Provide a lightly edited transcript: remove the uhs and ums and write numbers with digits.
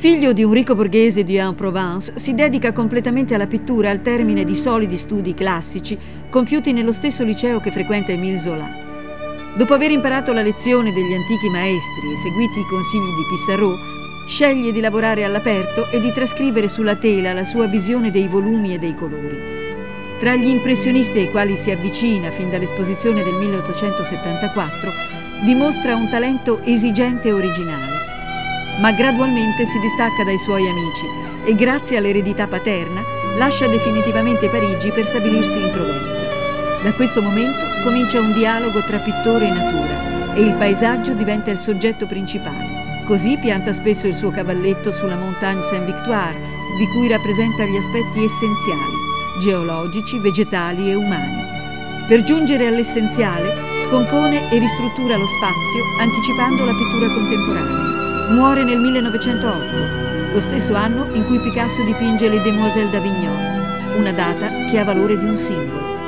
Figlio di un ricco borghese di Aix-en-Provence, si dedica completamente alla pittura al termine di solidi studi classici compiuti nello stesso liceo che frequenta Émile Zola. Dopo aver imparato la lezione degli antichi maestri e seguiti i consigli di Pissarro, sceglie di lavorare all'aperto e di trascrivere sulla tela la sua visione dei volumi e dei colori. Tra gli impressionisti ai quali si avvicina fin dall'esposizione del 1874, dimostra un talento esigente e originale. Ma gradualmente si distacca dai suoi amici e, grazie all'eredità paterna, lascia definitivamente Parigi per stabilirsi in Provenza. Da questo momento comincia un dialogo tra pittore e natura e il paesaggio diventa il soggetto principale. Così pianta spesso il suo cavalletto sulla Montagne Sainte-Victoire, di cui rappresenta gli aspetti essenziali, geologici, vegetali e umani. Per giungere all'essenziale, scompone e ristruttura lo spazio anticipando la pittura contemporanea. Muore nel 1908, lo stesso anno in cui Picasso dipinge Le Demoiselles d'Avignon, una data che ha valore di un simbolo.